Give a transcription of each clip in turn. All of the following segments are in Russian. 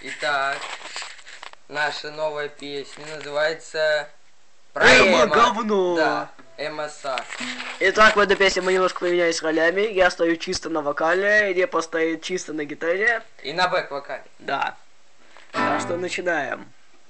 Итак, наша новая песня называется Эма говно. Да, Эма Сак. Итак, в этой песне мы немножко поменялись ролями. Я стою чисто на вокале, Репа стоит чисто на гитаре. И на бэк-вокале. Да. Так что начинаем.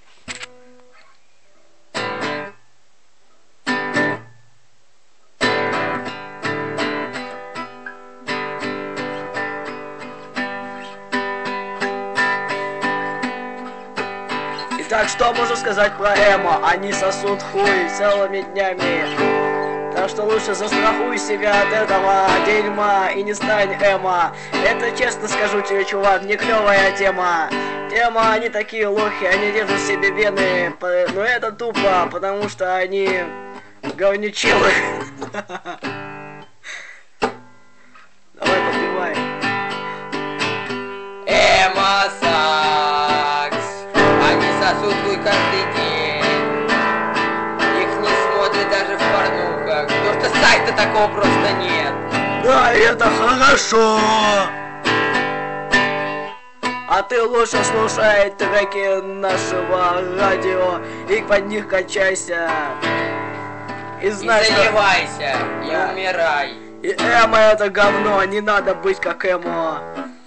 Итак, что можно сказать про эмо? Они сосут хуй целыми днями. Так что лучше застрахуй себя от этого дерьма и не стань эмо. Это честно скажу тебе, чувак, не клевая тема. Эмо, они такие лохи, они держат в себе вены. Но это тупо, потому что они говнючилы. Давай подпевай. Эма Сакс. Они сосут хуй каждый день. Их не смотрят даже в порнухах, потому что сайта такого просто нет. Да, это хорошо. А ты лучше слушай треки нашего радио и под них качайся. И знай, не заливайся, Да. и умирай. И эмо это говно, не надо быть как эмо.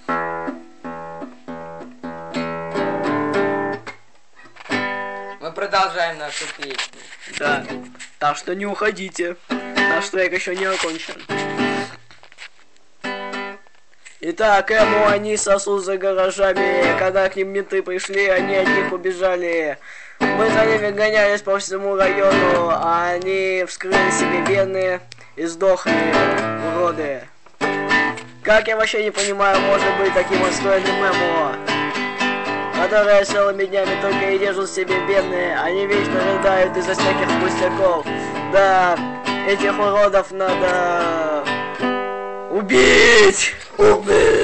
Мы продолжаем нашу песню. Да. Так что не уходите. Наш трек еще не окончен. Итак, эмо они сосут за гаражами. Когда к ним менты пришли, они от них убежали. Мы за ними гонялись по всему району, а они вскрыли себе вены и сдохли, уроды. Как я вообще не понимаю, может быть таким отстойным эмо, которые целыми днями только и держат в себе вены, они вечно рыдают из-за всяких пустяков. Да, этих уродов надо убить! Убить!